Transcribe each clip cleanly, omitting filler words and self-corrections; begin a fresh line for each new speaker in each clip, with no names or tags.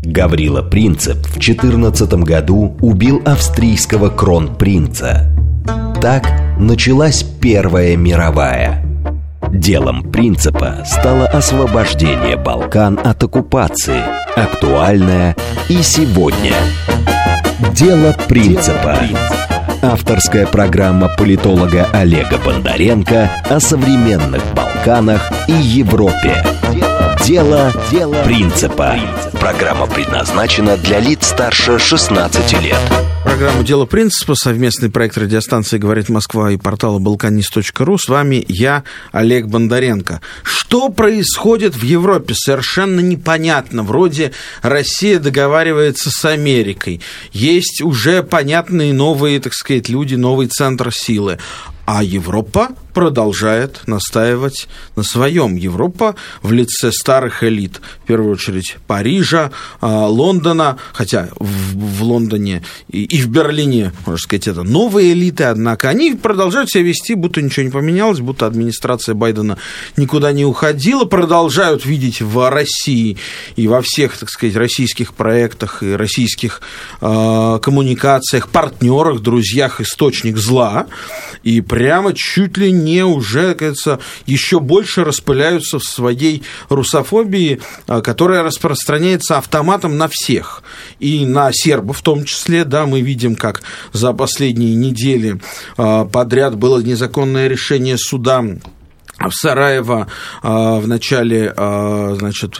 Гаврила Принцип в 14 году убил австрийского кронпринца. Так началась Первая мировая. Делом Принципа стало освобождение Балкан от оккупации, актуальное и сегодня. Дело Принципа. Авторская программа политолога Олега Бондаренко о современных Балканах и Европе. Дело Принципа. Программа предназначена для лиц старше 16 лет.
Программу «Дело Принципа», совместный проект радиостанции «Говорит Москва» и портала balkanist.ru. С вами я, Олег Бондаренко. Что происходит в Европе, совершенно непонятно. Вроде Россия договаривается с Америкой. Есть уже понятные новые, так сказать, люди, новый центр силы. А Европа продолжает настаивать на своем. Европа в лице старых элит, в первую очередь Парижа, Лондона, хотя в Лондоне и в Берлине, можно сказать, это новые элиты, однако они продолжают себя вести, будто ничего не поменялось, будто администрация Байдена никуда не уходила, продолжают видеть в России и во всех, так сказать, российских проектах и российских коммуникациях, партнерах, друзьях источник зла, и прямо чуть ли не уже, кажется, еще больше распыляются в своей русофобии, которая распространяется автоматом на всех. И на сербов в том числе, да, мы видим, как за последние недели подряд было незаконное решение суда в Сараево в начале, значит,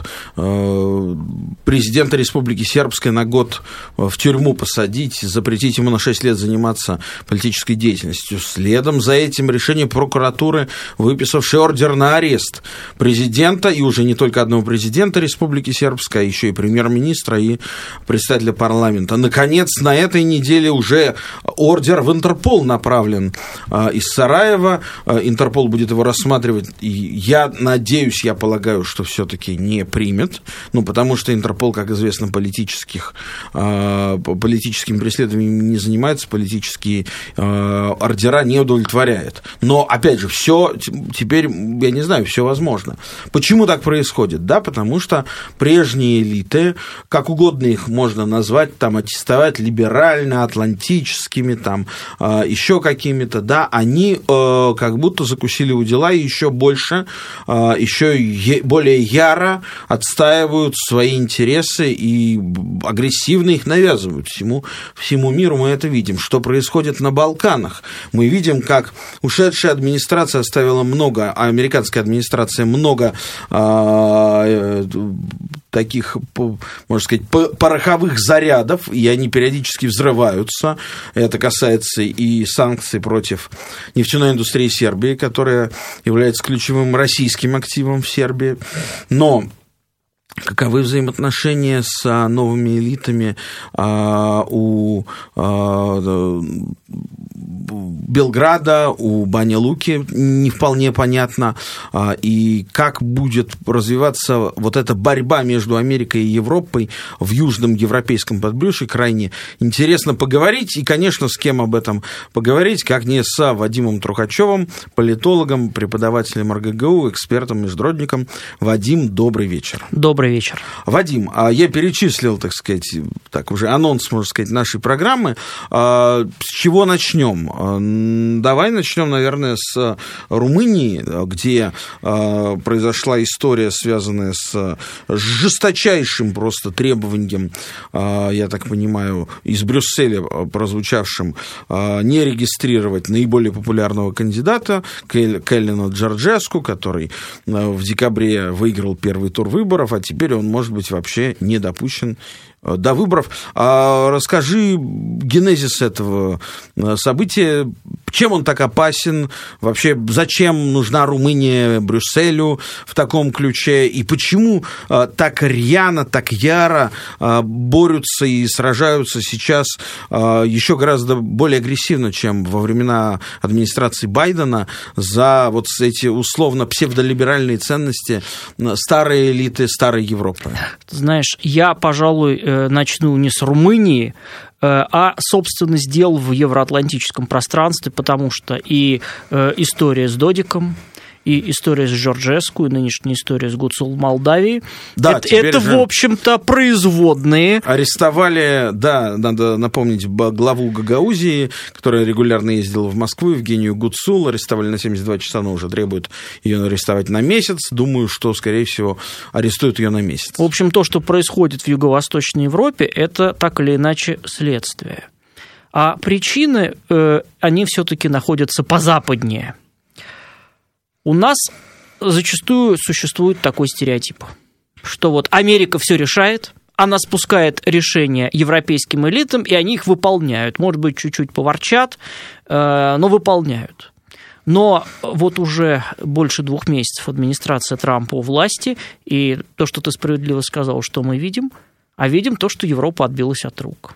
президента Республики Сербской на год в тюрьму посадить, запретить ему на 6 лет заниматься политической деятельностью. Следом за этим решение прокуратуры, выписавшей ордер на арест президента, и уже не только одного президента Республики Сербской, а еще и премьер-министра и председателя парламента. Наконец, на этой неделе уже ордер в Интерпол направлен из Сараева. Интерпол будет его рассматривать. И я надеюсь, я полагаю, что все-таки не примет, потому что Интерпол, как известно, политическими преследованиями не занимается, политические ордера не удовлетворяет. Но, опять же, все теперь, я не знаю, все возможно. Почему так происходит? Да, потому что прежние элиты, как угодно их можно назвать, там, аттестовать либерально, атлантическими, там, еще какими-то, да, они как будто закусили у дела и еще больше, еще более яро отстаивают свои интересы и агрессивно их навязывают всему миру. Мы это видим. Что происходит на Балканах? Мы видим, как ушедшая администрация оставила много, американская администрация много таких, можно сказать, пороховых зарядов, и они периодически взрываются. Это касается и санкций против нефтяной индустрии Сербии, которая является ключевым российским активом в Сербии. Но каковы взаимоотношения с новыми элитами у Белграда, у Баня-Луки, не вполне понятно, и как будет развиваться вот эта борьба между Америкой и Европой в южном европейском подбрюшье, крайне интересно поговорить, и, конечно, с кем об этом поговорить, как не с Вадимом Трухачевым, политологом, преподавателем РГГУ, экспертом, международником. Вадим, добрый вечер.
Добрый вечер.
Вадим, я перечислил, так сказать, так уже анонс, можно сказать, нашей программы. С чего начнем? Давай начнем, наверное, с Румынии, где произошла история, связанная с жесточайшим просто требованием, я так понимаю, из Брюсселя прозвучавшим, не регистрировать наиболее популярного кандидата Калина Джорджеску, который в декабре выиграл первый тур выборов, а теперь он, может быть, вообще не допущен до выборов. Расскажи генезис этого события, чем он так опасен, вообще зачем нужна Румыния Брюсселю в таком ключе, и почему так рьяно, так яро борются и сражаются сейчас еще гораздо более агрессивно, чем во времена администрации Байдена, за вот эти условно псевдолиберальные ценности старой элиты, старой Европы?
Знаешь, я, пожалуй, начну не с Румынии, а, собственно, сделал в евроатлантическом пространстве, потому что и история с Додиком, и история с Джорджеску, и нынешняя история с Гуцул Молдавии.
Да,
это в общем-то, производные.
Арестовали, да, надо напомнить, главу Гагаузии, которая регулярно ездила в Москву, Евгению Гуцул, арестовали на 72 часа, но уже требуют ее арестовать на месяц. Думаю, что, скорее всего, арестуют ее на месяц.
В общем, то, что происходит в Юго-Восточной Европе, это так или иначе следствие. А причины, они все-таки находятся позападнее. У нас зачастую существует такой стереотип, что вот Америка все решает, она спускает решения европейским элитам, и они их выполняют. Может быть, чуть-чуть поворчат, но выполняют. Но вот уже больше 2 месяцев администрация Трампа у власти, и то, что ты справедливо сказал, что мы видим, а видим то, что Европа отбилась от рук.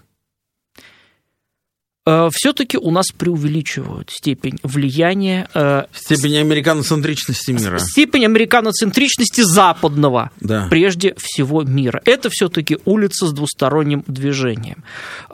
Все-таки у нас преувеличивают степень влияния...
Степень американоцентричности мира.
Степень американоцентричности западного,
да.
Прежде всего, мира. Это все-таки улица с двусторонним движением.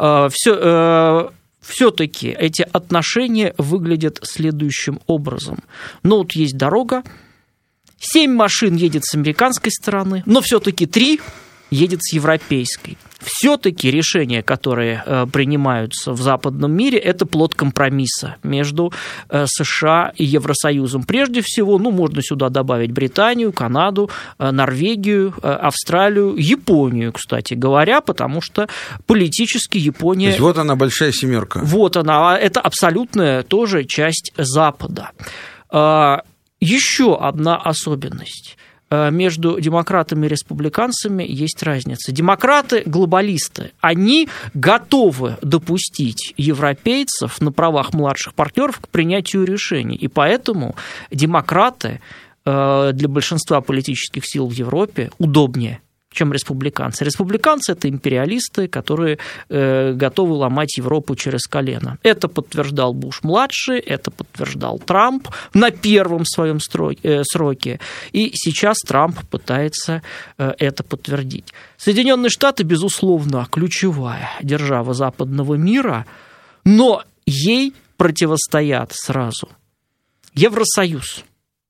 Все-таки эти отношения выглядят следующим образом. Ну, вот есть дорога, 7 машин едет с американской стороны, но все-таки 3 едет с европейской. Все-таки решения, которые принимаются в западном мире, это плод компромисса между США и Евросоюзом. Прежде всего, можно сюда добавить Британию, Канаду, Норвегию, Австралию, Японию, кстати говоря, потому что политически Япония... То
есть вот она, большая семерка.
Вот она, это абсолютная тоже часть Запада. Еще одна особенность. Между демократами и республиканцами есть разница. Демократы, глобалисты, они готовы допустить европейцев на правах младших партнеров к принятию решений. И поэтому демократы для большинства политических сил в Европе удобнее, чем республиканцы. Республиканцы – это империалисты, которые готовы ломать Европу через колено. Это подтверждал Буш-младший, это подтверждал Трамп на первом своем сроке. И сейчас Трамп пытается это подтвердить. Соединенные Штаты, безусловно, ключевая держава западного мира, но ей противостоят сразу Евросоюз.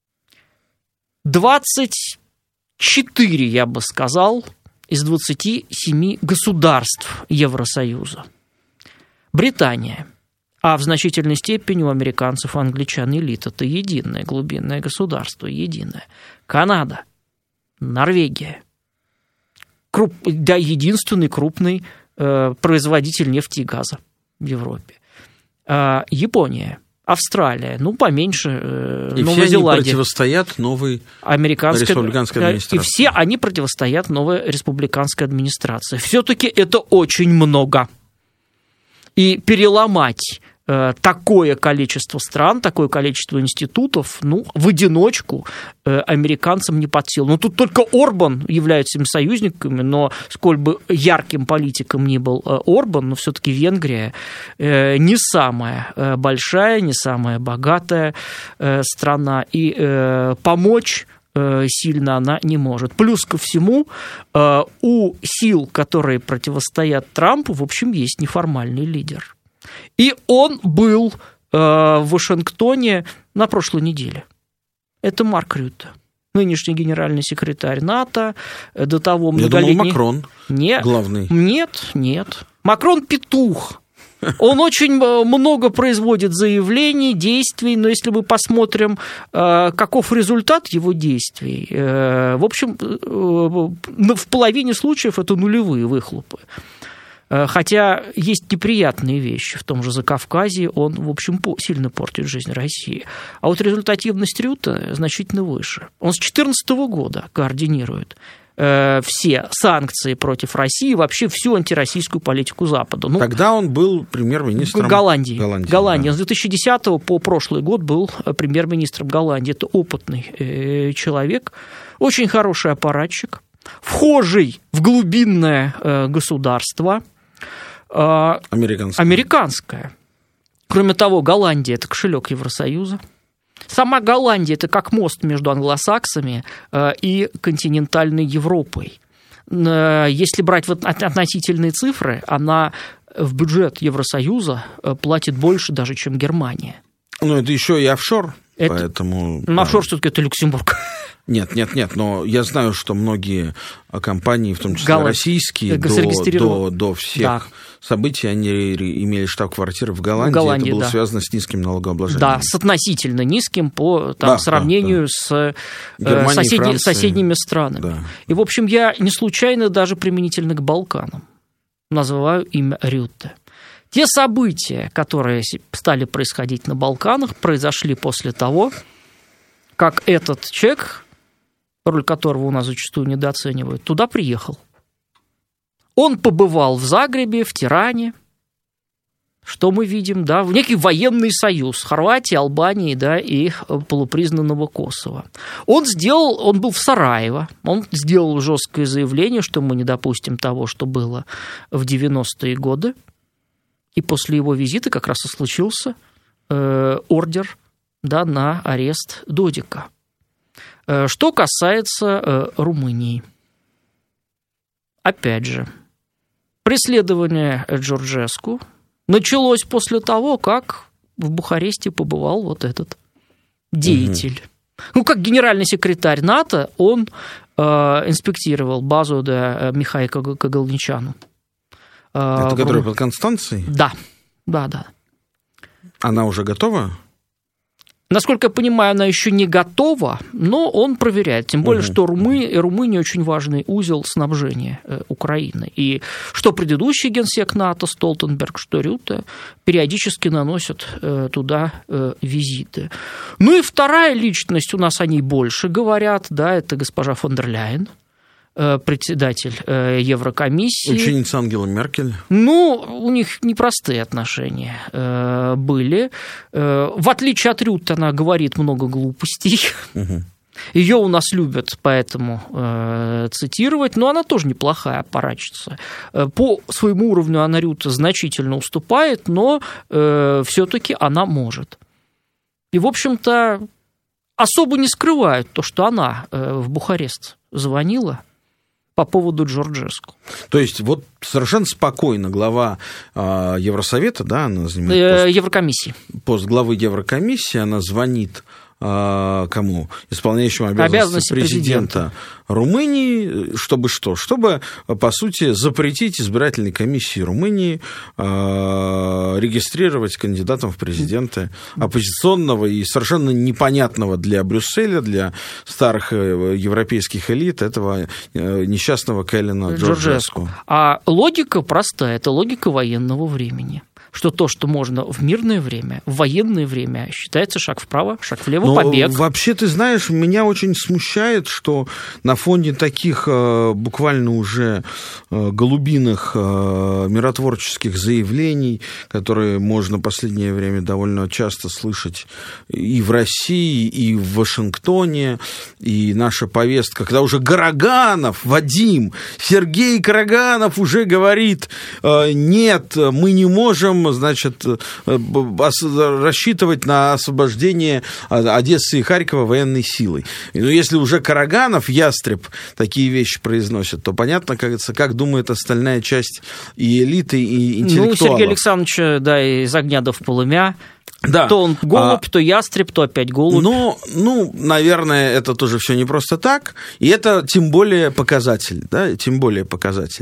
24, я бы сказал, из 27 государств Евросоюза. Британия, а в значительной степени у американцев и англичан элита, это единое глубинное государство, единое. Канада, Норвегия, единственный крупный производитель нефти и газа в Европе. Япония. Австралия, поменьше
и
Новая
все
Зеландия.
Они противостоят новой республиканской администрации.
И все они противостоят новой республиканской администрации. Все-таки это очень много. И переломать такое количество стран, такое количество институтов, в одиночку американцам не под силу. Тут только Орбан является им союзниками, но сколь бы ярким политиком ни был Орбан, но все-таки Венгрия не самая большая, не самая богатая страна, и помочь сильно она не может. Плюс ко всему, у сил, которые противостоят Трампу, в общем, есть неформальный лидер. И он был в Вашингтоне на прошлой неделе. Это Марк Рютте, нынешний генеральный секретарь НАТО, до того многолетний...
Я думал, Макрон главный.
Нет. Макрон петух. Он очень много производит заявлений, действий, но если мы посмотрим, каков результат его действий, в общем, в половине случаев это нулевые выхлопы. Хотя есть неприятные вещи. В том же Закавказье он, в общем, сильно портит жизнь России. А вот результативность Рютте значительно выше. Он с 2014 года координирует все санкции против России, вообще всю антироссийскую политику Запада.
Тогда он был премьер-министром
Голландии.
Да.
С 2010 по прошлый год был премьер-министром Голландии. Это опытный человек, очень хороший аппаратчик, вхожий в глубинное государство, американское. Кроме того, Голландия – это кошелек Евросоюза. Сама Голландия – это как мост между англосаксами и континентальной Европой. Если брать относительные цифры, она в бюджет Евросоюза платит больше даже, чем Германия.
Это еще и офшор. Поэтому...
Офшор все-таки это Люксембург.
Нет, но я знаю, что многие компании, в том числе российские, до всех событий, они имели штаб-квартиры в Голландии. Это было связано с низким налогообложением. Да,
с относительно низким по сравнению с соседними странами. Да. И, в общем, я не случайно даже применительно к Балканам называю имя Рютте. Те события, которые стали происходить на Балканах, произошли после того, как этот человек, роль которого у нас зачастую недооценивают, туда приехал. Он побывал в Загребе, в Тиране. Что мы видим? Да, в некий военный союз Хорватии, Албании, да, и полупризнанного Косово. Он был в Сараево, он сделал жесткое заявление, что мы не допустим того, что было в 90-е годы. И после его визита как раз и случился ордер, да, на арест Додика. Что касается Румынии. Опять же, преследование Джорджеску началось после того, как в Бухаресте побывал вот этот деятель. Ну, как генеральный секретарь НАТО, он инспектировал базу Михаила Кагалничану.
Это которая под Констанцией?
Да.
Она уже готова?
Насколько я понимаю, она еще не готова, но он проверяет. Тем более, что Румыния очень важный узел снабжения Украины. И что предыдущий генсек НАТО Столтенберг, что Рютте периодически наносят туда визиты. Ну и вторая личность, у нас о ней больше говорят, да, это госпожа фон дер Ляйен, председатель Еврокомиссии.
Ученица Ангелы Меркель.
Ну, у них непростые отношения были. В отличие от Рютте, она говорит много глупостей. Ее у нас любят поэтому цитировать, но она тоже неплохая аппаратчица. По своему уровню она Рютте значительно уступает, но все-таки она может. И, в общем-то, особо не скрывают то, что она в Бухарест звонила по поводу Джорджеску.
То есть вот совершенно спокойно глава Евросовета, да, она занимает
Еврокомиссии.
Пост главы Еврокомиссии, она звонит кому? Исполняющему обязанности президента Румынии, чтобы что? Чтобы, по сути, запретить избирательной комиссии Румынии регистрировать кандидатом в президенты оппозиционного и совершенно непонятного для Брюсселя, для старых европейских элит этого несчастного Кэллина Джорджеску.
А логика простая, это логика военного времени. Что то, что можно в мирное время, в военное время, считается шаг вправо, шаг влево, побег.
Вообще, ты знаешь, меня очень смущает, что на фоне таких буквально уже голубиных миротворческих заявлений, которые можно в последнее время довольно часто слышать и в России, и в Вашингтоне, и наша повестка, когда уже Караганов, Сергей Караганов уже говорит: нет, мы не можем, значит, рассчитывать на освобождение Одессы и Харькова военной силой. Но если уже Караганов, ястреб, такие вещи произносит, то понятно, как думает остальная часть и элиты, и интеллектуалов.
Ну, Сергей Александрович, да, из огня до в полымя. Да. То он голубь, то ястреб, то опять голубь.
Ну, наверное, это тоже все не просто так, и это тем более показатель, да, тем более показатель.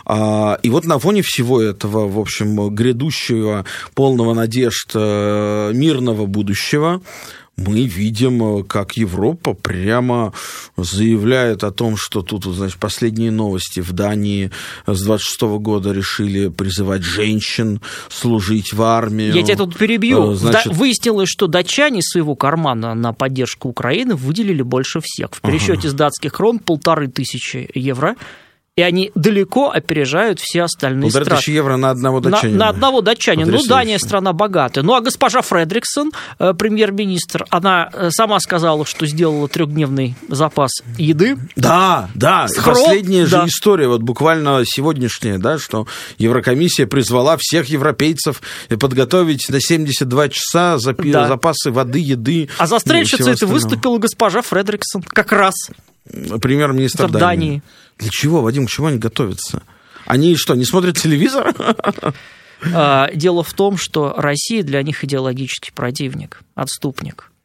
И вот на фоне всего этого, в общем, грядущего, полного надежд мирного будущего, мы видим, как Европа прямо заявляет о том, что тут, значит, последние новости. В Дании с 26 года решили призывать женщин служить в армию.
Я тебя тут перебью. Выяснилось, что датчане из своего кармана на поддержку Украины выделили больше всех. В пересчете с датских крон 1500 евро. И они далеко опережают все остальные страны.
1000 евро на одного датчанина.
На одного датчанина. Ну, Дания страна богатая. Ну, а госпожа Фредриксон, премьер-министр, она сама сказала, что сделала 3-дневный запас еды.
Да. Последняя же история, вот буквально сегодняшняя, да, что Еврокомиссия призвала всех европейцев подготовить на 72 часа запасы воды, еды.
А застрельщицей это выступила госпожа Фредриксон как раз.
Премьер-министр Дании. Для чего, Вадим, к чему они готовятся? Они что, не смотрят телевизор?
Дело в том, что Россия для них идеологический противник, отступник.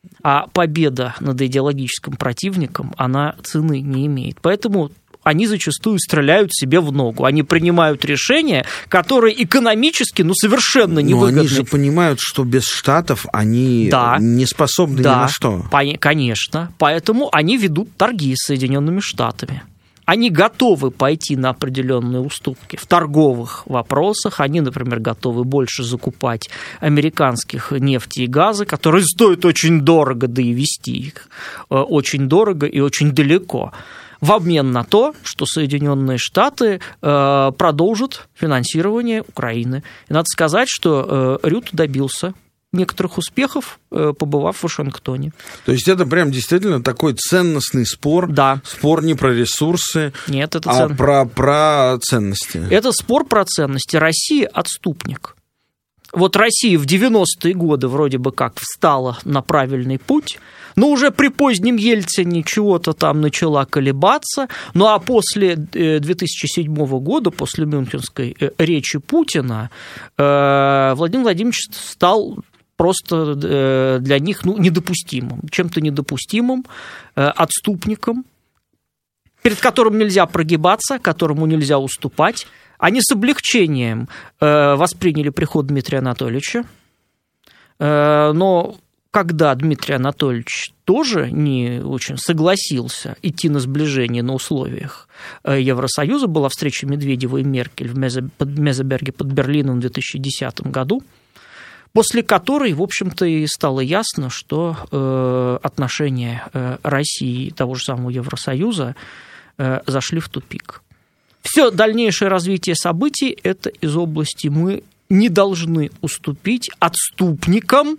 А победа над идеологическим противником, она цены не имеет. Поэтому они зачастую стреляют себе в ногу. Они принимают решения, которые экономически, совершенно невыгодны.
Но они же понимают, что без Штатов они не способны ни на что.
Конечно. Поэтому они ведут торги с Соединенными Штатами. Они готовы пойти на определенные уступки в торговых вопросах. Они, например, готовы больше закупать американских нефти и газа, которые стоят очень дорого, да и везти их очень дорого и очень далеко. В обмен на то, что Соединенные Штаты продолжат финансирование Украины. И надо сказать, что Рютте добился некоторых успехов, побывав в Вашингтоне.
То есть это прям действительно такой ценностный спор.
Да.
Спор не про ресурсы,
нет, это
а про ценности.
Это спор про ценности. Россия – отступник. Вот Россия в 90-е годы вроде бы как встала на правильный путь, но уже при позднем Ельцине чего-то там начала колебаться. Ну а после 2007 года, после мюнхенской речи Путина, Владимир Владимирович стал просто для них недопустимым, чем-то недопустимым, отступником, перед которым нельзя прогибаться, которому нельзя уступать. Они с облегчением восприняли приход Дмитрия Анатольевича, но когда Дмитрий Анатольевич тоже не очень согласился идти на сближение на условиях Евросоюза, была встреча Медведева и Меркель в Мезеберге под Берлином в 2010 году, после которой, в общем-то, и стало ясно, что отношения России и того же самого Евросоюза зашли в тупик. Все дальнейшее развитие событий – это из области «мы не должны уступить отступникам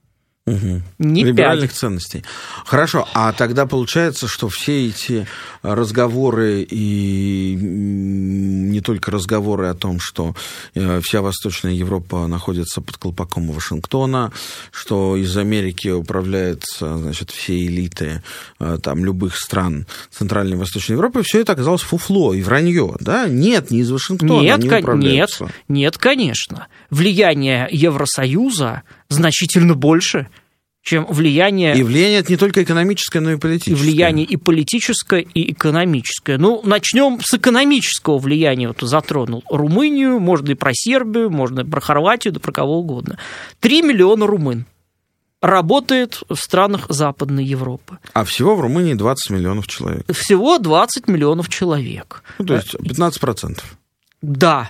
либеральных ценностей. Хорошо, а тогда получается, что все эти разговоры и не только разговоры о том, что вся Восточная Европа находится под колпаком Вашингтона, что из Америки управляются, значит, все элиты там, любых стран Центральной и Восточной Европы, все это оказалось фуфло и вранье, да? Нет, не из Вашингтона они управляются.
Нет, конечно. Влияние Евросоюза значительно больше, чем влияние...
И влияние это не только экономическое, но и политическое.
И влияние и политическое, и экономическое. Начнем с экономического влияния. Вот затронул Румынию, можно и про Сербию, можно и про Хорватию, да про кого угодно. 3 миллиона румын работает в странах Западной Европы.
А всего в Румынии 20 миллионов человек.
Всего 20 миллионов человек.
То есть 15%.
Да.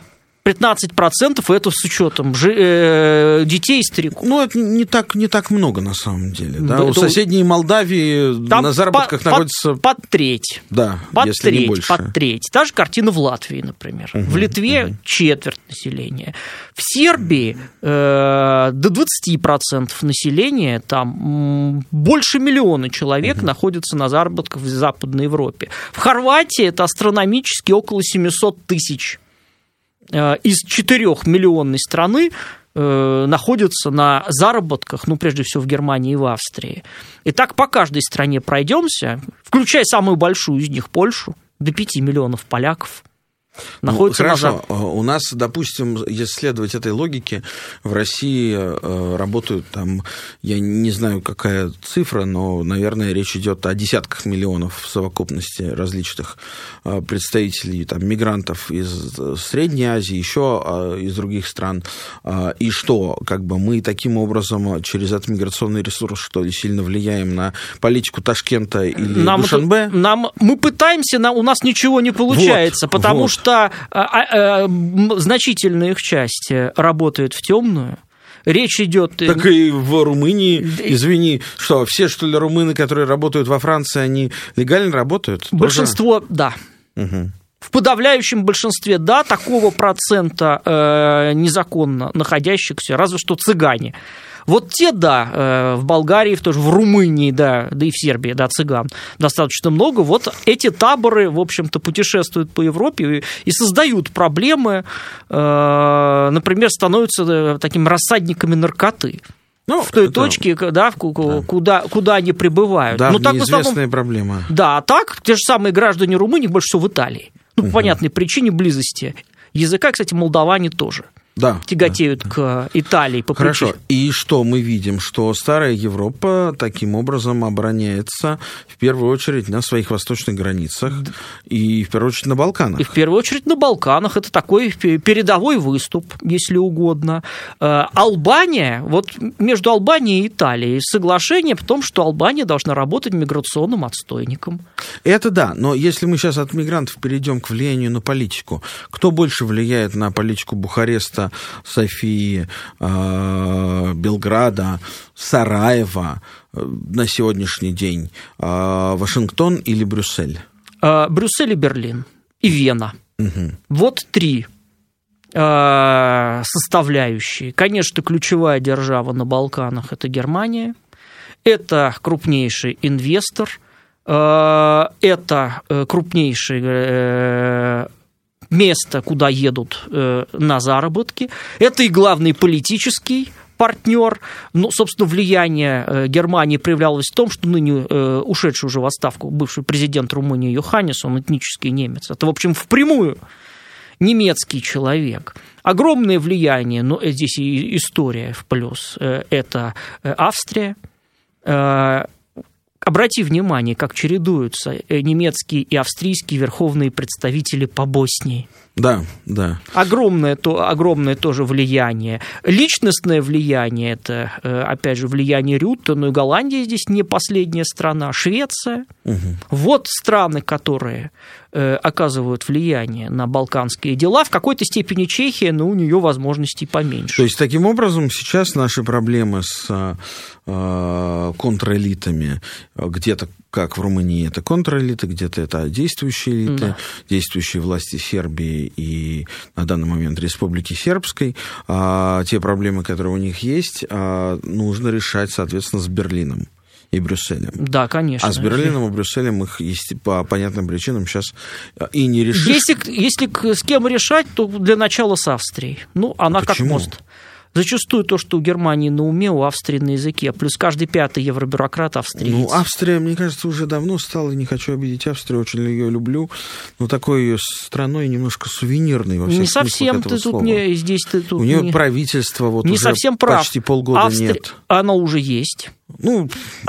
15% это с учетом детей и стариков.
Это не так много на самом деле. Да? У соседней Молдавии там на заработках находится...
Под треть.
Да, если не больше.
Под треть. Та же картина в Латвии, например. В Литве четверть населения. В Сербии до 20% населения, там больше миллиона человек находятся на заработках в Западной Европе. В Хорватии это астрономически около 700 тысяч. Из 4-миллионной страны находятся на заработках, прежде всего в Германии и в Австрии. И так по каждой стране пройдемся, включая самую большую из них, Польшу, до 5 миллионов поляков.
Хорошо, у нас, допустим, если следовать этой логике, в России работают там, я не знаю, какая цифра, но, наверное, речь идет о десятках миллионов в совокупности различных представителей, там, мигрантов из Средней Азии, еще из других стран. И что, мы таким образом через этот миграционный ресурс, что ли, сильно влияем на политику Ташкента или Душанбе?
Мы пытаемся, у нас ничего не получается, потому что значительная их часть работает в темную. Речь идет...
Так и в Румынии, извини, что все, что ли, румыны, которые работают во Франции, они легально работают?
Большинство, тоже? Да.
Угу.
В подавляющем большинстве, да, такого процента незаконно находящихся, разве что цыгане. Вот те, да, в Болгарии, в Румынии, да и в Сербии, да, цыган достаточно много. Вот эти таборы, в общем-то, путешествуют по Европе и создают проблемы, например, становятся такими рассадниками наркоты. В той точке, да, куда они прибывают.
Да, неизвестная проблема.
Да, а так, те же самые граждане Румынии больше всего в Италии. По понятной причине близости языка, кстати, молдаване тоже. тяготеют к Италии.
Хорошо. И что мы видим? Что старая Европа таким образом обороняется в первую очередь на своих восточных границах и в первую очередь на Балканах.
И в первую очередь на Балканах. Это такой передовой выступ, если угодно. Албания, вот между Албанией и Италией соглашение в том, что Албания должна работать миграционным отстойником.
Это да, но если мы сейчас от мигрантов перейдем к влиянию на политику, кто больше влияет на политику Бухареста, Софии, Белграда, Сараева на сегодняшний день? Вашингтон или Брюссель?
Брюссель и Берлин. И Вена. Угу. Вот 3 составляющие. Конечно, ключевая держава на Балканах – это Германия. Это крупнейший инвестор. Это крупнейший место, куда едут на заработки. Это и главный политический партнер. Ну, собственно, влияние Германии проявлялось в том, что ныне ушедший уже в отставку бывший президент Румынии Йоханнис, он этнический немец. Это, в общем, впрямую немецкий человек. Огромное влияние, но здесь и история в плюс. Это Австрия. Обрати внимание, как чередуются немецкие и австрийские верховные представители по Боснии.
Да, да.
Огромное тоже влияние. Личностное влияние – это, опять же, влияние Рютте, но и Голландия здесь не последняя страна, Швеция. Угу. Вот страны, которые оказывают влияние на балканские дела. В какой-то степени Чехия, но у нее возможностей поменьше.
То есть, таким образом, сейчас наши проблемы с контрэлитами где-то, как в Румынии, это контрэлиты, где-то это действующие элиты, действующие власти Сербии и на данный момент Республики Сербской. Те проблемы, которые у них есть, нужно решать, соответственно, с Берлином и Брюсселем.
Да, конечно.
А с Берлином и Брюсселем их по понятным причинам сейчас и не решишь.
Если с кем решать, то для начала с Австрией. Ну, она как мост. Зачастую то, что у Германии на уме, у Австрии на языке. Плюс каждый 5-й евробюрократ австриец.
Ну, Австрия, мне кажется, уже давно стала, не хочу обидеть Австрию, очень ее люблю, но такой ее страной немножко сувенирной во всех
не совсем ты тут не здесь ты тут
у нее правительство вот
не
уже
совсем прав.
Почти полгода нет.
Оно уже есть.
Ну,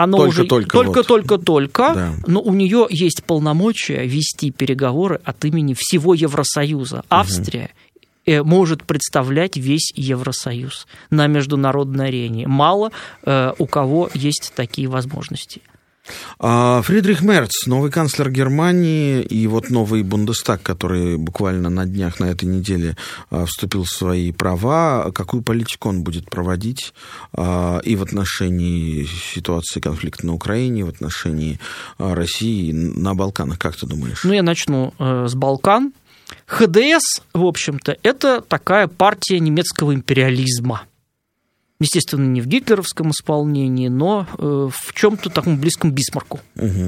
только,
да.
Но у нее есть полномочия вести переговоры от имени всего Евросоюза. Австрия может представлять весь Евросоюз на международной арене. Мало у кого есть такие возможности.
Фридрих Мерц, новый канцлер Германии, и вот новый Бундестаг, который буквально на днях, на этой неделе вступил в свои права. Какую политику он будет проводить и в отношении ситуации конфликта на Украине, и в отношении России на Балканах? Как ты думаешь?
Ну, я начну с Балкан. ХДС, в общем-то, это такая партия немецкого империализма. Естественно, не в гитлеровском исполнении, но в чем-то таком близком Бисмарку. Угу.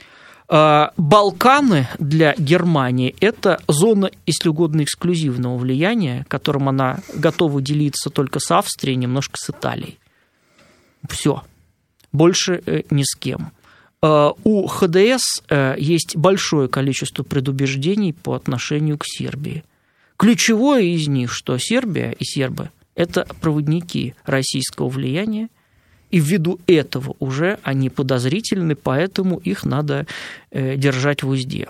Балканы для Германии – это зона, если угодно, эксклюзивного влияния, которым она готова делиться только с Австрией, немножко с Италией. Все. Больше ни с кем. У ХДС есть большое количество предубеждений по отношению к Сербии. Ключевое из них, что Сербия и сербы – это проводники российского влияния, и ввиду этого уже они подозрительны, поэтому их надо держать в узде.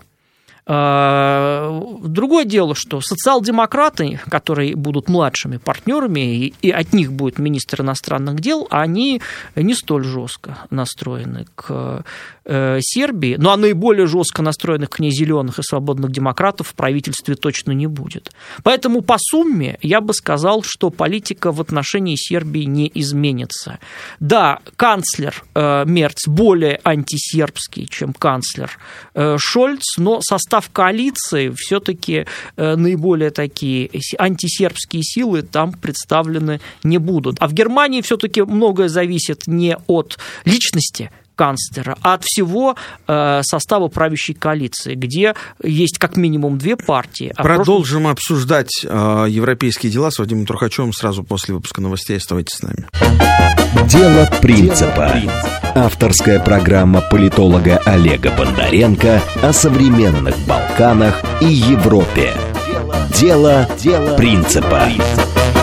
Другое дело, что социал-демократы, которые будут младшими партнерами, и от них будет министр иностранных дел, они не столь жестко настроены к Сербии, но наиболее жестко настроенных к ней зеленых и свободных демократов в правительстве точно не будет. Поэтому по сумме я бы сказал, что политика в отношении Сербии не изменится. Да, канцлер Мерц более антисербский, чем канцлер Шольц, но состав коалиции все-таки наиболее такие антисербские силы там представлены не будут. А в Германии все-таки многое зависит не от личности канцлера, а от всего состава правящей коалиции, где есть как минимум 2 партии.
Продолжим обсуждать европейские дела с Вадимом Трухачевым сразу после выпуска новостей. Оставайтесь с нами.
Дело принципа. Авторская программа политолога Олега Бондаренко о современных Балканах и Европе. Дело принципа.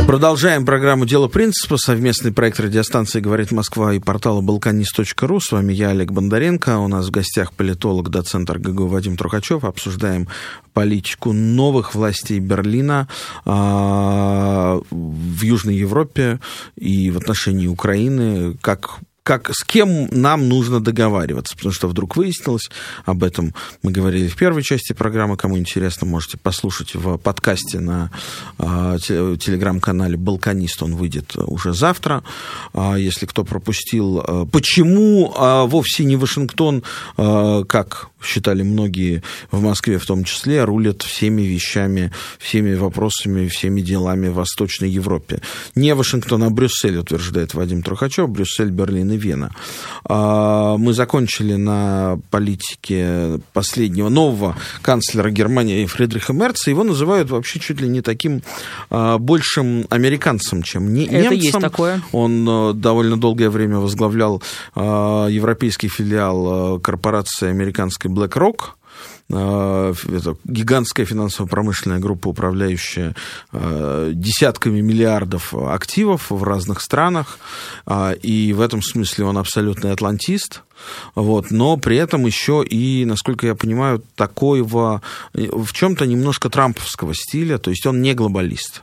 Продолжаем программу «Дело принципа». Совместный проект радиостанции «Говорит Москва» и портала «Балканист.ру». С вами я, Олег Бондаренко. У нас в гостях политолог, доцент РГГУ Вадим Трухачев. Обсуждаем политику новых властей Берлина в Южной Европе и в отношении Украины, с кем нам нужно договариваться, потому что вдруг выяснилось, об этом мы говорили в первой части программы, кому интересно, можете послушать в подкасте на телеграм-канале «Балканист», он выйдет уже завтра, если кто пропустил. Почему вовсе не Вашингтон, как считали многие в Москве в том числе, рулят всеми вещами, всеми вопросами, всеми делами в Восточной Европе? Не Вашингтон, а Брюссель, утверждает Вадим Трухачев, Брюссель, Берлин и Вена. Мы закончили на политике последнего нового канцлера Германии Фридриха Мерца. Его называют вообще чуть ли не таким большим американцем, чем немцем.
Это есть такое.
Он довольно долгое время возглавлял европейский филиал корпорации американской BlackRock. Это гигантская финансово-промышленная группа, управляющая десятками миллиардов активов в разных странах, и в этом смысле он абсолютный атлантист, но при этом еще и, насколько я понимаю, такого в чем-то немножко трамповского стиля, то есть он не глобалист.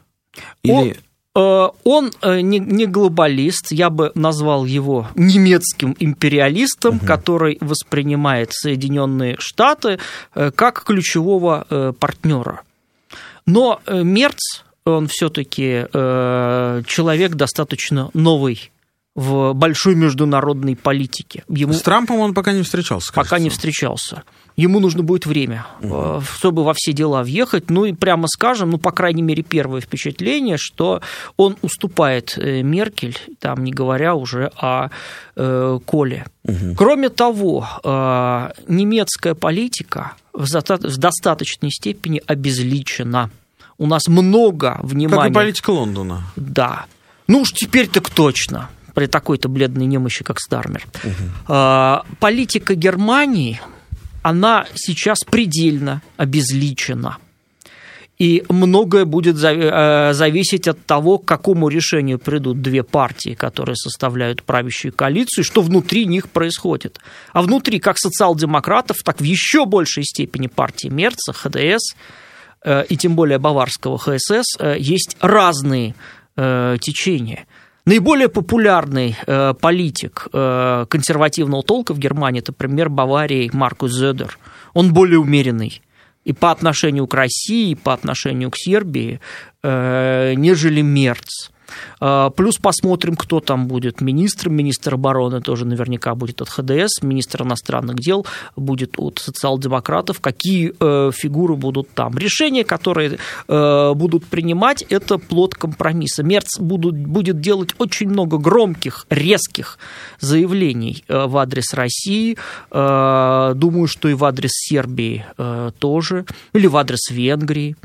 Он не глобалист, я бы назвал его немецким империалистом, который воспринимает Соединенные Штаты как ключевого партнера. Но Мерц, он все-таки человек достаточно новый в большой международной политике.
С Трампом он пока не встречался, кажется.
Пока не встречался. Ему нужно будет время, чтобы во все дела въехать. И прямо скажем, по крайней мере, первое впечатление, что он уступает Меркель, там не говоря уже о Коле. Кроме того, немецкая политика в достаточной степени обезличена. У нас много внимания...
Как и политика Лондона.
Да. Уж теперь так точно. При такой-то бледной немощи, как Стармер. Политика Германии, она сейчас предельно обезличена. И многое будет зависеть от того, к какому решению придут две партии, которые составляют правящую коалицию, и что внутри них происходит. А внутри как социал-демократов, так в еще большей степени партии Мерца, ХДС, и тем более баварского ХСС, есть разные течения. Наиболее популярный политик консервативного толка в Германии, это премьер Баварии Маркус Зёдер. Он более умеренный и по отношению к России, и по отношению к Сербии, нежели Мерц. Плюс посмотрим, кто там будет министром. Министр обороны тоже наверняка будет от ХДС, министр иностранных дел будет от социал-демократов. Какие фигуры будут там? Решения, которые будут принимать, это плод компромисса. Мерц будет делать очень много громких, резких заявлений в адрес России. Думаю, что и в адрес Сербии тоже, или в адрес Венгрии.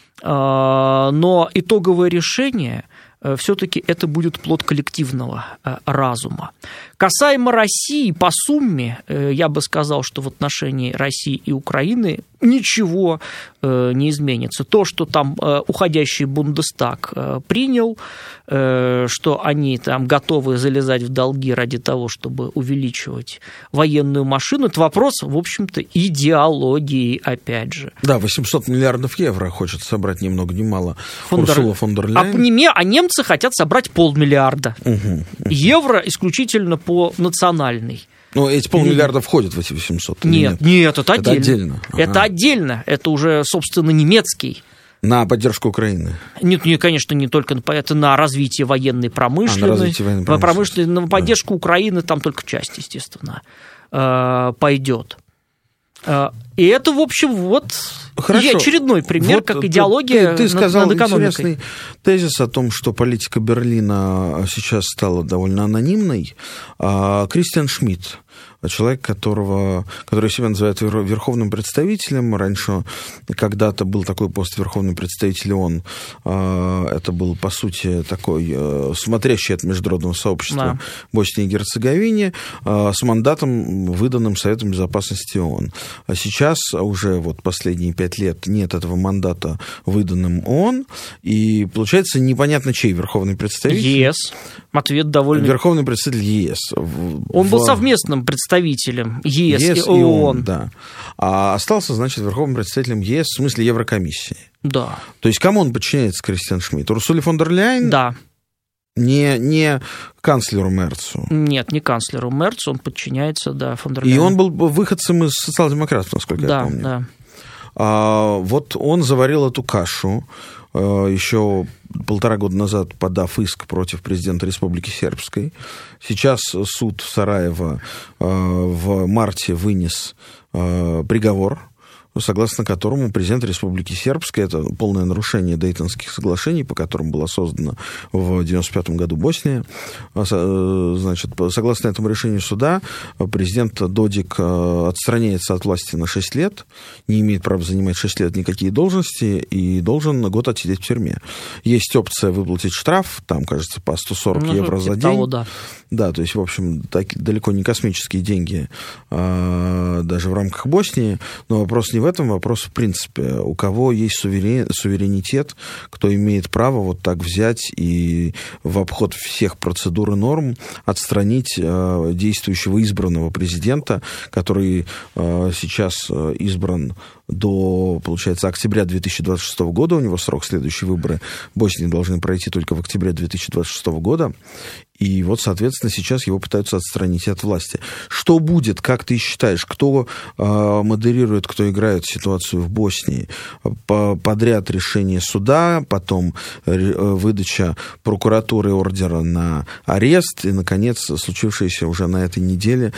Но итоговое решение все-таки это будет плод коллективного разума. Касаемо России, по сумме, я бы сказал, что в отношении России и Украины ничего не изменится. То, что там уходящий Бундестаг принял, что они там готовы залезать в долги ради того, чтобы увеличивать военную машину, это вопрос, в общем-то, идеологии, опять же.
Да, 800 миллиардов евро хочет собрать ни много ни мало Урсула фон дер Ляйен.
А немцы хотят собрать 500 миллиарда евро исключительно по национальной.
Но эти 500 миллиарда входят в эти 800?
Нет, это отдельно. Это отдельно. Это уже, собственно, немецкий.
На поддержку Украины?
Нет, конечно, не только это на развитие военной промышленности. На поддержку Украины там только часть, естественно, пойдет. И это, в общем, очередной пример, как идеология над экономикой.
Ты сказал интересный тезис о том, что политика Берлина сейчас стала довольно анонимной. Кристиан Шмидт, человек, который себя называет верховным представителем. Раньше когда-то был такой пост верховный представитель ООН. Это был, по сути, такой смотрящий от международного сообщества Боснии и Герцеговине с мандатом, выданным Советом Безопасности ООН. А сейчас уже вот последние 5 лет нет этого мандата, выданным ООН, и получается непонятно, чей верховный представитель.
ЕС. Ответ довольно...
Верховный представитель ЕС.
Он был совместным представителем ЕС и ООН.
Да. А остался, значит, верховным представителем ЕС, в смысле Еврокомиссии.
Да.
То есть кому он подчиняется, Кристиан Шмидт? Урсуле фон дер Ляйен?
Да.
Не канцлеру Мерцу?
Нет, не канцлеру Мерцу, он подчиняется, да, фон дер Ляйен.
И он был выходцем из социал-демократов, насколько я помню.
Да,
да. Вот он заварил эту кашу, еще 1,5 года назад подав иск против президента Республики Сербской. Сейчас суд Сараева в марте вынес приговор, согласно которому президент Республики Сербской, это полное нарушение Дейтонских соглашений, по которым была создана в 1995 году Босния. Значит, согласно этому решению суда, президент Додик отстраняется от власти на 6 лет, не имеет права занимать 6 лет никакие должности и должен год отсидеть в тюрьме. Есть опция выплатить штраф, там, кажется, по 140 евро за день.
Того, да.
Да, то есть, в общем, далеко не космические деньги даже в рамках Боснии, но вопрос не в этом, вопрос в принципе. У кого есть суверенитет, кто имеет право вот так взять и в обход всех процедур и норм отстранить действующего избранного президента, который сейчас избран до, получается, октября 2026 года, у него срок, следующие выборы в Боснии должны пройти только в октябре 2026 года, и вот, соответственно, сейчас его пытаются отстранить от власти. Что будет, как ты считаешь, кто модерирует, кто играет ситуацию в Боснии? Подряд решение суда, потом выдача прокуратуры ордера на арест, и, наконец, случившееся уже на этой неделе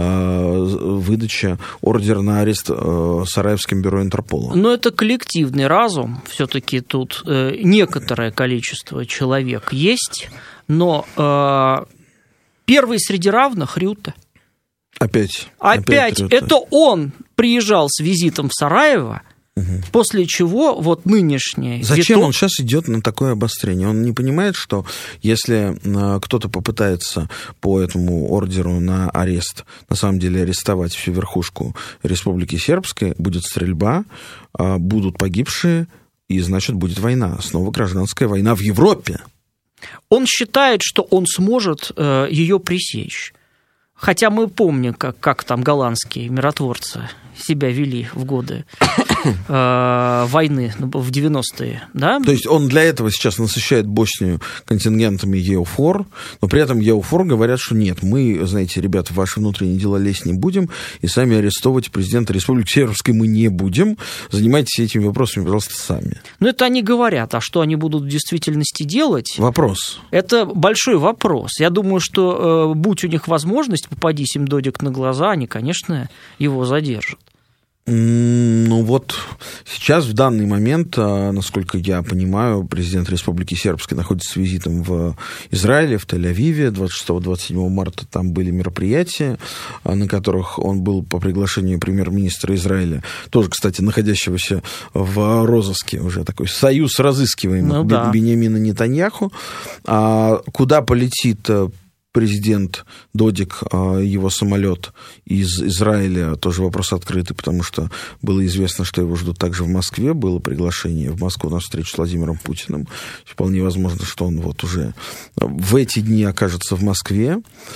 выдача ордера на арест Сараевским бюро Интерпола.
Но это коллективный разум. Все-таки тут некоторое количество человек есть, но первый среди равных Рюте. Опять Рюте. Это он приезжал с визитом в Сараево, после чего вот нынешний...
Зачем он сейчас идет на такое обострение? Он не понимает, что если кто-то попытается по этому ордеру на арест, на самом деле арестовать всю верхушку Республики Сербской, будет стрельба, будут погибшие, и, значит, будет война. Снова гражданская война в Европе.
Он считает, что он сможет ее пресечь. Хотя мы помним, как там голландские миротворцы себя вели в годы войны, в 90-е. Да?
То есть он для этого сейчас насыщает Боснию контингентами ЕОФОР, но при этом ЕОФОР говорят, что нет, мы, знаете, ребята, в ваши внутренние дела лезть не будем, и сами арестовывать президента Республики Сербской мы не будем. Занимайтесь этими вопросами, пожалуйста, сами.
Ну, это они говорят, а что они будут в действительности делать?
Вопрос.
Это большой вопрос. Я думаю, что будь у них возможность, попадись им Додик на глаза, они, конечно, его задержат.
Ну вот сейчас, в данный момент, насколько я понимаю, президент Республики Сербской находится с визитом в Израиле, в Тель-Авиве. 26-27 марта там были мероприятия, на которых он был по приглашению премьер-министра Израиля, тоже, кстати, находящегося в розыске, уже такой союз разыскиваемых, Биньямина Нетаньяху. Куда полетит президент Додик, его самолет из Израиля, тоже вопрос открытый, потому что было известно, что его ждут также в Москве, было приглашение в Москву на встречу с Владимиром Путиным. Вполне возможно, что он вот уже в эти дни окажется в Москве.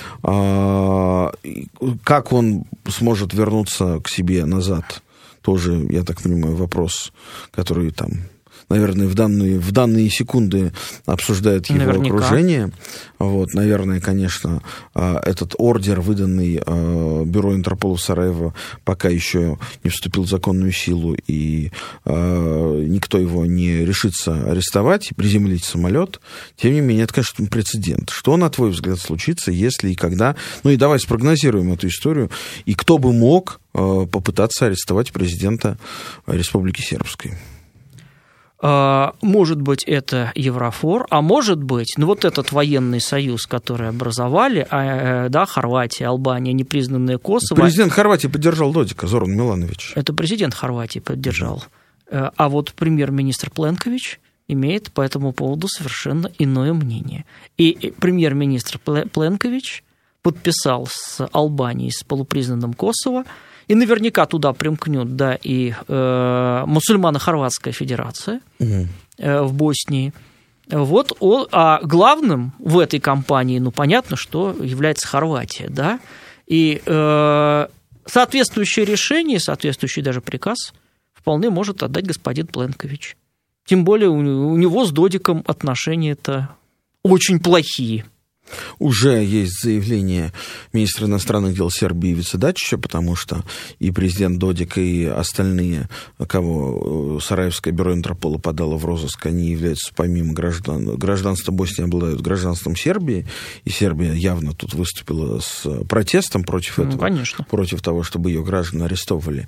Как он сможет вернуться к себе назад, тоже, я так понимаю, вопрос, который там... наверное, в данные секунды обсуждает его окружение. Вот, наверное, конечно, этот ордер, выданный бюро Интерпола в Сараево, пока еще не вступил в законную силу, и никто его не решится арестовать и приземлить самолет. Тем не менее, это, конечно, прецедент. Что, на твой взгляд, случится, если и когда... Ну и давай спрогнозируем эту историю. И кто бы мог попытаться арестовать президента Республики Сербской?
Может быть, это Еврофор, а может быть, вот этот военный союз, который образовали, да, Хорватия, Албания, непризнанная Косово.
Президент Хорватии поддержал Додика, Зоран Миланович.
Это президент Хорватии поддержал. А вот премьер-министр Пленкович имеет по этому поводу совершенно иное мнение. И премьер-министр Пленкович подписал с Албанией, с полупризнанным Косово, и наверняка туда примкнет, да, и мусульмано-хорватская федерация в Боснии. Вот, а главным в этой кампании, понятно, что является Хорватия, да, и соответствующее решение, соответствующий даже приказ вполне может отдать господин Пленкович. Тем более у него с Додиком отношения-то очень плохие.
Уже есть заявление министра иностранных дел Сербии Вицедачича, потому что и президент Додик, и остальные, кого Сараевское бюро Интерпола подало в розыск, они являются, помимо гражданства Боснии, обладают гражданством Сербии, и Сербия явно тут выступила с протестом против этого,
конечно. Против
того, чтобы ее граждан арестовывали.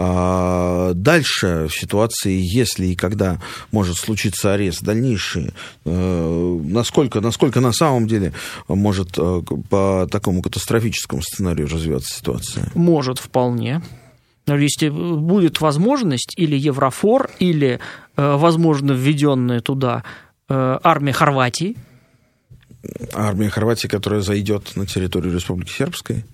Дальше в ситуации, если и когда может случиться арест, дальнейшие, насколько на самом деле может по такому катастрофическому сценарию развиваться ситуация?
Может, вполне. Если будет возможность, или Еврофор, или, возможно, введенная туда армия Хорватии.
Армия Хорватии, которая зайдет на территорию Республики Сербской?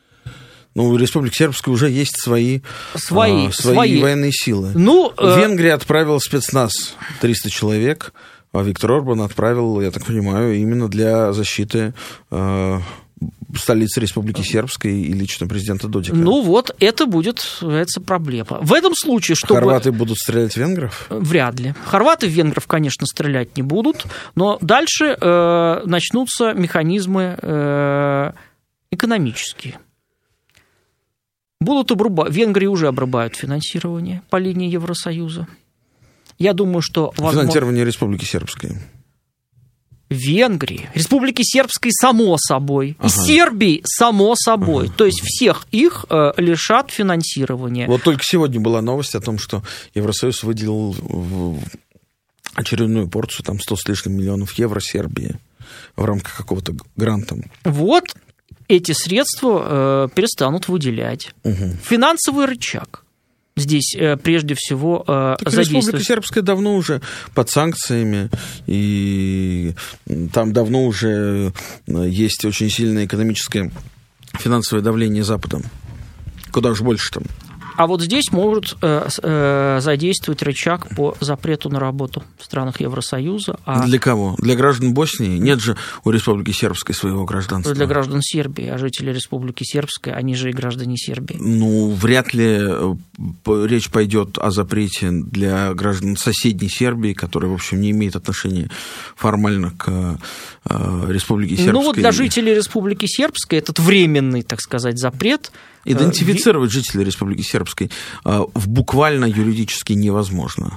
У Республики Сербской уже есть свои военные силы. Венгрия отправила спецназ 300 человек, а Виктор Орбан отправил, я так понимаю, именно для защиты столицы Республики Сербской и лично президента Додика.
Это будет, это проблема. В этом случае, чтобы...
Хорваты будут стрелять в венгров?
Вряд ли. Хорваты в венгров, конечно, стрелять не будут, но дальше начнутся механизмы экономические. Венгрии уже обрубают финансирование по линии Евросоюза. Я думаю, что...
Финансирование Республики Сербской.
Венгрии, Республики Сербской, само собой. И Сербии, само собой. То есть всех их лишат финансирования.
Вот только сегодня была новость о том, что Евросоюз выделил очередную порцию, 100 с лишним миллионов евро Сербии в рамках какого-то гранта.
Вот эти средства перестанут выделять. Финансовый рычаг. Здесь прежде всего задействует...
Республика Сербская давно уже под санкциями, и там давно уже есть очень сильное экономическое финансовое давление Западом. Куда уж больше там.
А вот здесь может задействовать рычаг по запрету на работу в странах Евросоюза.
Для кого? Для граждан Боснии? Нет же у Республики Сербской своего гражданства.
Для граждан Сербии, а жители Республики Сербской, они же и граждане Сербии.
Вряд ли речь пойдет о запрете для граждан соседней Сербии, которые, в общем, не имеют отношения формально к Республике Сербской.
Для жителей Республики Сербской этот временный, так сказать, запрет...
Идентифицировать жителей Республики Сербской буквально юридически невозможно.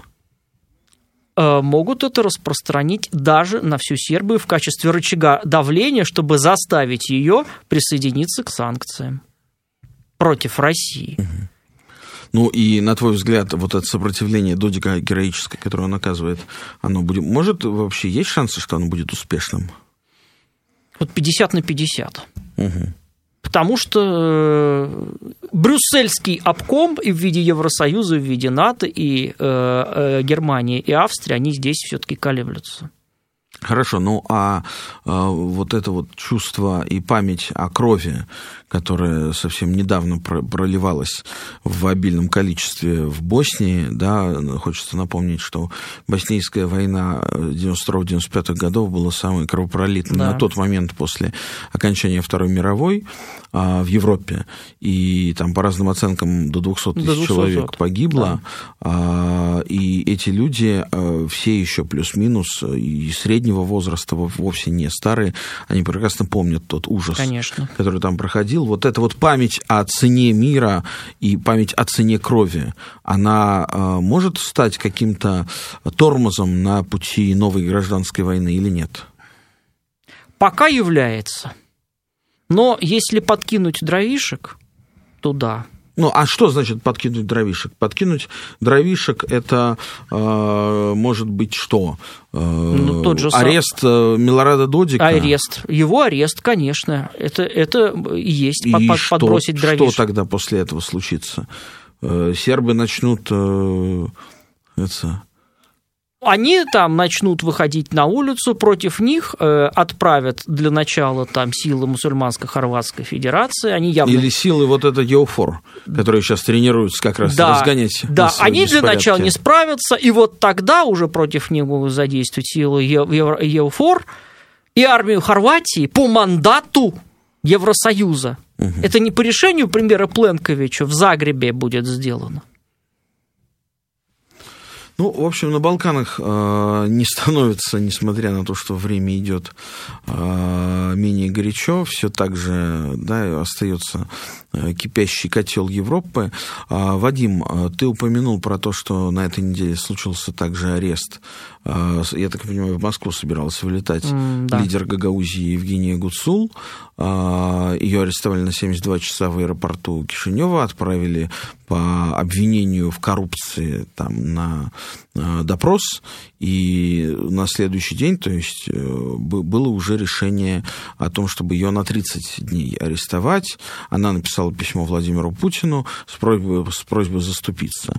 Могут это распространить даже на всю Сербию в качестве рычага давления, чтобы заставить ее присоединиться к санкциям против России.
И, на твой взгляд, вот это сопротивление Додика героическое, которое он оказывает, оно будет... Может, вообще есть шансы, что оно будет успешным?
50 на 50. Потому что брюссельский обком и в виде Евросоюза, и в виде НАТО, и Германия, и Австрия, они здесь все-таки колеблются.
Хорошо, вот это вот чувство и память о крови, которая совсем недавно проливалась в обильном количестве в Боснии, да, хочется напомнить, что Боснийская война 92-95 годов была самой кровопролитной на тот момент после окончания Второй мировой в Европе, и там по разным оценкам до 200 тысяч человек погибло, и эти люди все еще плюс-минус и среднего возраста, вовсе не старые, они прекрасно помнят тот ужас, который там проходил. Вот эта вот память о цене мира и память о цене крови, она может стать каким-то тормозом на пути новой гражданской войны или нет?
Пока является. Но если подкинуть дровишек туда,
Ну, а что значит подкинуть дровишек? Подкинуть дровишек – это может быть что?
Тот же
арест Милорада Додика?
Его арест, конечно. Это и есть подбросить дровишек.
Что тогда после этого случится? Сербы начнут...
Они там начнут выходить на улицу, против них отправят для начала там силы мусульманско-хорватской федерации. Они явно...
Или силы вот это ЕОФОР, которые сейчас тренируются как раз разгонять.
Да, они для начала не справятся, и вот тогда уже против них будут задействовать силы ЕОФОР и армию Хорватии по мандату Евросоюза. Угу. Это не по решению премьера Пленковича в Загребе будет сделано.
Ну, в общем, на Балканах не становится, несмотря на то, что время идет менее горячо, все так же, да, остается кипящий котел Европы. Вадим, ты упомянул про то, что на этой неделе случился также арест. Я так понимаю, в Москву собирался вылетать лидер Гагаузии Евгения Гуцул. Ее арестовали на 72 часа в аэропорту Кишинева, отправили по обвинению в коррупции там, на допрос, и на следующий день, то есть, было уже решение о том, чтобы ее на 30 дней арестовать. Она написала письмо Владимиру Путину с просьбой заступиться.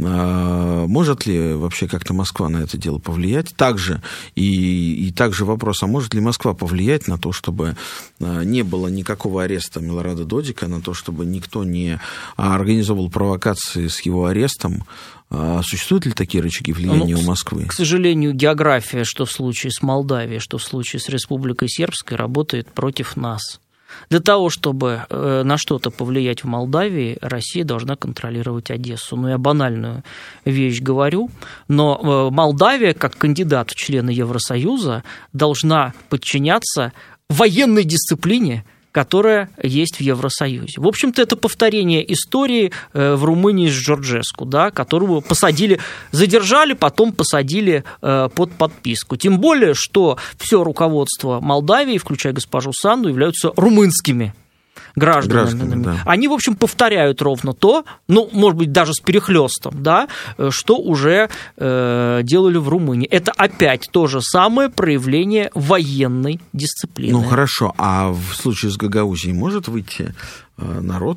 Может ли вообще как-то Москва на это дело повлиять? Также вопрос, а может ли Москва повлиять на то, чтобы не было никакого ареста Милорада Додика, на то, чтобы никто не организовал провокации с его арестом? Существуют ли такие рычаги влияния у Москвы?
К сожалению, география, что в случае с Молдавией, что в случае с Республикой Сербской, работает против нас. Для того, чтобы на что-то повлиять в Молдавии, Россия должна контролировать Одессу. Ну, я банальную вещь говорю, но Молдавия, как кандидат в члены Евросоюза, должна подчиняться военной дисциплине, которая есть в Евросоюзе. В общем-то, это повторение истории в Румынии с Джорджеску, да, которого задержали, потом посадили под подписку. Тем более, что все руководство Молдавии, включая госпожу Санду, являются румынскими гражданами. Да. Они, в общем, повторяют ровно то, ну, может быть, даже с перехлестом, да, что уже делали в Румынии. Это опять то же самое проявление военной дисциплины.
Ну, хорошо. А в случае с Гагаузией может выйти народ?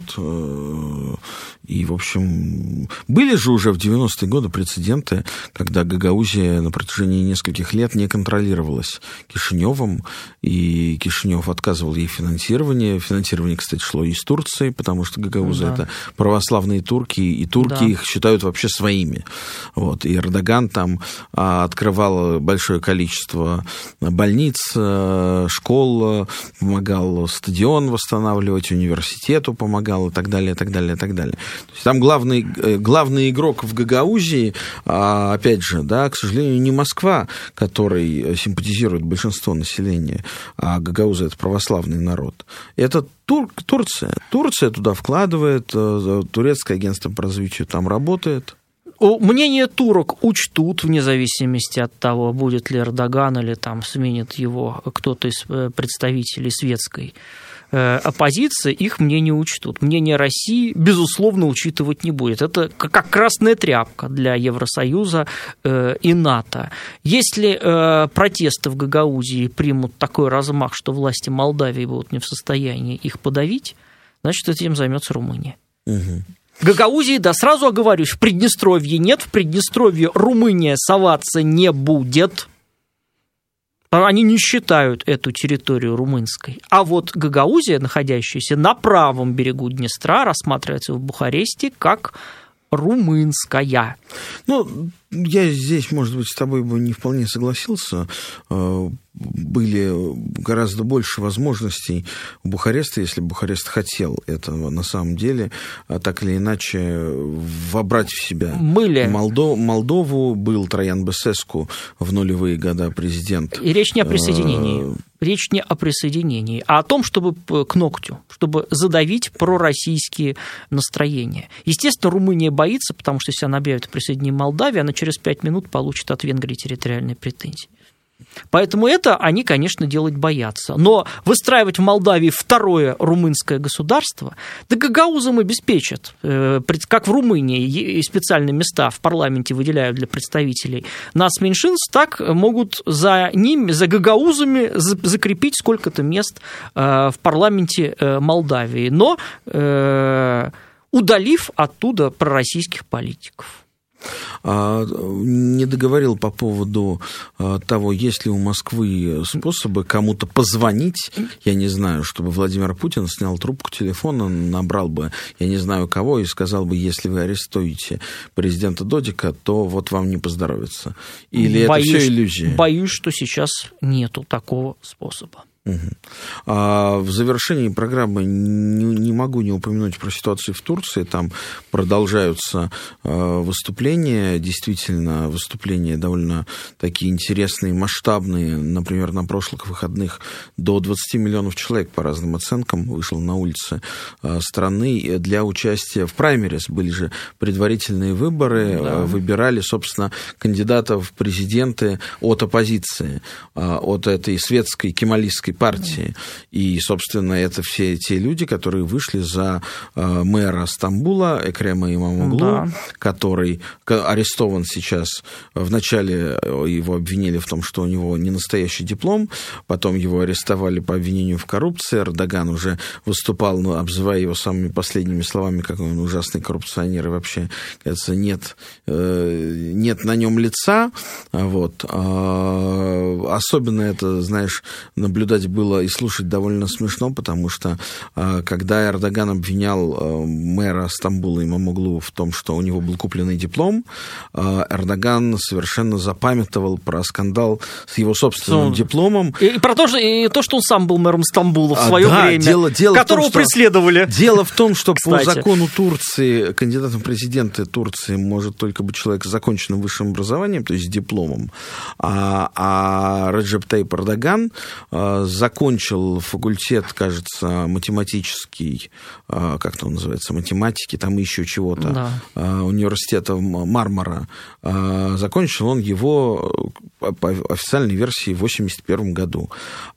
И, в общем, были же уже в 90-е годы прецеденты, когда Гагаузия на протяжении нескольких лет не контролировалась Кишиневым, и Кишинев отказывал ей финансирование. Финансирование, кстати, шло из Турции, потому что гагаузы это православные турки, и турки их считают вообще своими. Вот. И Эрдоган там открывал большое количество больниц, школ, помогал стадион восстанавливать, университету помогал и так далее, и так далее, и так далее. То есть там главный игрок в Гагаузии, опять же, да, к сожалению, не Москва, которой симпатизирует большинство населения, а гагаузы – это православный народ. Это Турция. Турция туда вкладывает, турецкое агентство по развитию там работает.
Мнение турок учтут, вне зависимости от того, будет ли Эрдоган или там сменит его кто-то из представителей светской оппозиции, их мнение учтут. Мнение России, безусловно, учитывать не будет. Это как красная тряпка для Евросоюза и НАТО. Если протесты в Гагаузии примут такой размах, что власти Молдавии будут не в состоянии их подавить, значит, этим займется Румыния. Угу. Гагаузии, да, сразу оговорюсь, в Приднестровье нет, в Приднестровье Румыния соваться не будет. Они не считают эту территорию румынской. А вот Гагаузия, находящаяся на правом берегу Днестра, рассматривается в Бухаресте как румынская.
Ну, я здесь, может быть, с тобой бы не вполне согласился. Были гораздо больше возможностей у Бухареста, если Бухарест хотел этого на самом деле, так или иначе вобрать в себя Молдову. Был Троян Бесеску в нулевые года президент.
И речь не о присоединении. Речь не о присоединении, а о том, чтобы к ногтю, чтобы задавить пророссийские настроения. Естественно, Румыния боится, потому что если она объявит о присоединении Молдавии, она через 5 минут получит от Венгрии территориальные претензии. Поэтому это они, конечно, делать боятся. Но выстраивать в Молдавии второе румынское государство, да гагаузам обеспечат. Как в Румынии специальные места в парламенте выделяют для представителей нацменьшинств, так могут за ними, за гагаузами закрепить сколько-то мест в парламенте Молдавии, но удалив оттуда пророссийских политиков.
Не договорил по поводу того, есть ли у Москвы способы кому-то позвонить, я не знаю, чтобы Владимир Путин снял трубку телефона, набрал бы, я не знаю кого, и сказал бы, если вы арестуете президента Додика, то вот вам не поздоровится. Или это все иллюзия?
Боюсь, что сейчас нету такого способа.
В завершении программы не могу не упомянуть про ситуацию в Турции. Там продолжаются выступления, действительно, выступления довольно такие интересные, масштабные. Например, на прошлых выходных до 20 миллионов человек, по разным оценкам, вышло на улицы страны для участия в праймерис. Были же предварительные выборы, да. Выбирали, собственно, кандидатов в президенты от оппозиции, от этой светской кемалистской партии. И, собственно, это все те люди, которые вышли за мэра Стамбула, Экрема Имамоглу, да. Который арестован сейчас. Вначале его обвинили в том, что у него не настоящий диплом, потом его арестовали по обвинению в коррупции. Эрдоган уже выступал, обзывая его самыми последними словами, какой он ужасный коррупционер, и вообще, кажется, нет на нем лица. Вот. Особенно это, знаешь, наблюдать было и слушать довольно смешно, потому что когда Эрдоган обвинял мэра Стамбула Имамоглу в том, что у него был купленный диплом, Эрдоган совершенно запамятовал про скандал с его собственным дипломом.
И про то, что он сам был мэром Стамбула в свое время, которого преследовали.
Дело в том, что по закону Турции кандидатом в президенты Турции может только быть человек с законченным высшим образованием, то есть с дипломом, а Реджеп Тайип Эрдоган закончил факультет, кажется, математический, как-то он называется, математики, там еще чего-то, да. Университета Мармара. Закончил он его по официальной версии в 1981 году.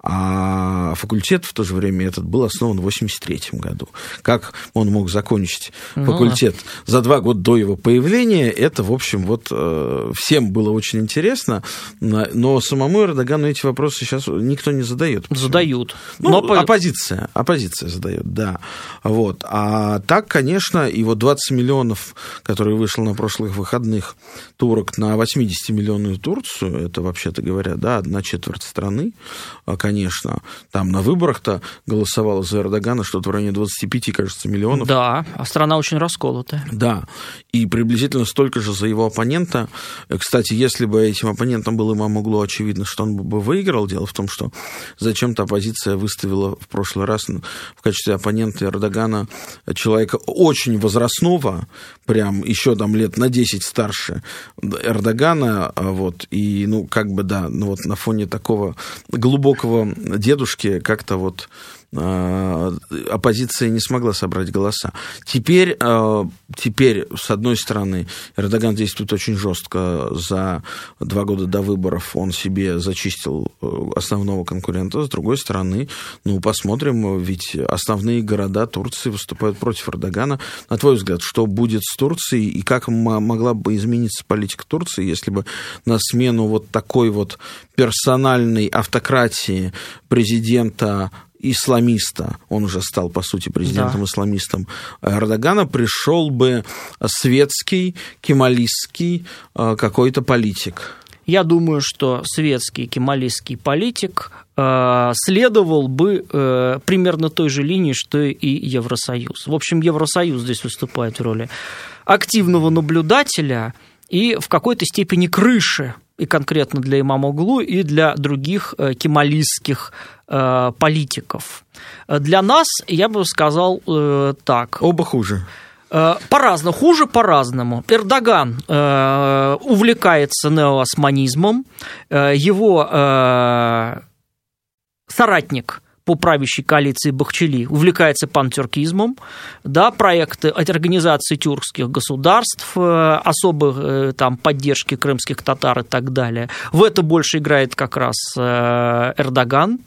А факультет в то же время этот был основан в 1983 году. Как он мог закончить факультет за 2 года до его появления, это, в общем, вот всем было очень интересно, но самому Эрдогану эти вопросы сейчас никто не задает.
Задают.
Оппозиция задает, да. Вот. А так, конечно, и вот 20 миллионов, которые вышло на прошлых выходных, турок на 80-миллионную Турцию, это, вообще-то говоря, да, 1/4 страны, конечно. Там на выборах-то голосовало за Эрдогана что-то в районе 25, кажется, миллионов.
Да, а страна очень расколотая.
Да, и приблизительно столько же за его оппонента. Кстати, если бы этим оппонентом был Имамоглу, очевидно, что он бы выиграл. Дело в том, что зачем-то оппозиция выставила в прошлый раз в качестве оппонента Эрдогана человека очень возрастного, прям еще там лет на 10 старше Эрдогана, вот, и, вот на фоне такого глубокого дедушки как-то вот оппозиция не смогла собрать голоса. Теперь, с одной стороны, Эрдоган действует очень жестко. За 2 года до выборов он себе зачистил основного конкурента. С другой стороны, посмотрим, ведь основные города Турции выступают против Эрдогана. На твой взгляд, что будет с Турцией и как могла бы измениться политика Турции, если бы на смену вот такой вот персональной автократии президента исламиста, он уже стал, по сути, президентом-исламистом Эрдогана, пришел бы светский, кемалистский какой-то политик?
Я думаю, что светский, кемалистский политик следовал бы примерно той же линии, что и Евросоюз. В общем, Евросоюз здесь выступает в роли активного наблюдателя и в какой-то степени крыши, и конкретно для Имамоглу, и для других кемалистских политиков. Для нас, я бы сказал так.
Оба хуже.
По-разному, хуже по-разному. Эрдоган увлекается неоосманизмом, его соратник по правящей коалиции Бахчели увлекается пантюркизмом, да, проекты от организации тюркских государств, особой там поддержки крымских татар и так далее. В это больше играет как раз Эрдоган.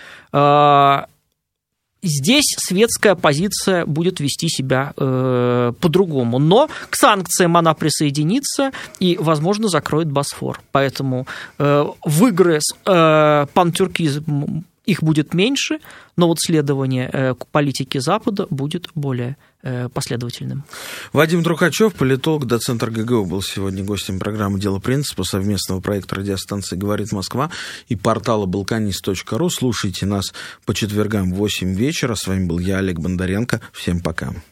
Здесь светская оппозиция будет вести себя по-другому. Но к санкциям она присоединится и, возможно, закроет Босфор. Поэтому в игры с пантюркизмом их будет меньше, но вот следование к политике Запада будет более последовательным.
Вадим Трухачев, политолог, доцент РГГУ, был сегодня гостем программы «Дело принципа», совместного проекта радиостанции «Говорит Москва» и портала balkanist.ru. Слушайте нас по четвергам в 8 вечера. С вами был я, Олег Бондаренко. Всем пока.